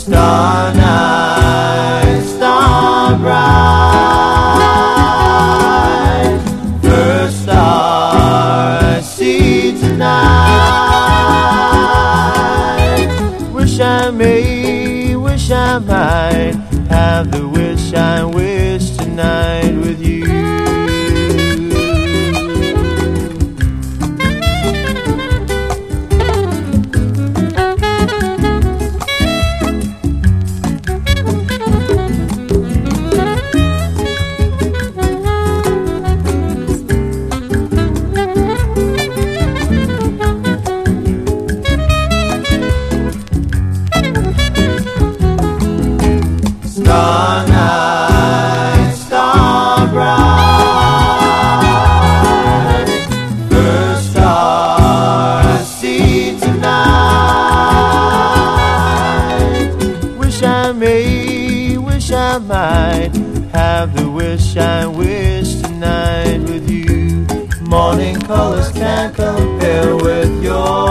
Star night, star bright, first star I see tonight. Wish I may, wish I might have the wish I wish tonight with you. Star night, star bright, first star I see tonight. Wish I may, wish I might have the wish I wish tonight with you. Morning colors can't compare with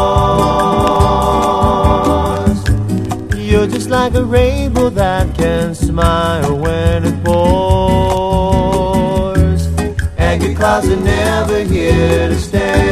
yours. You're just like a rainbow that can smile when it pours. Angry clouds are never here to stay.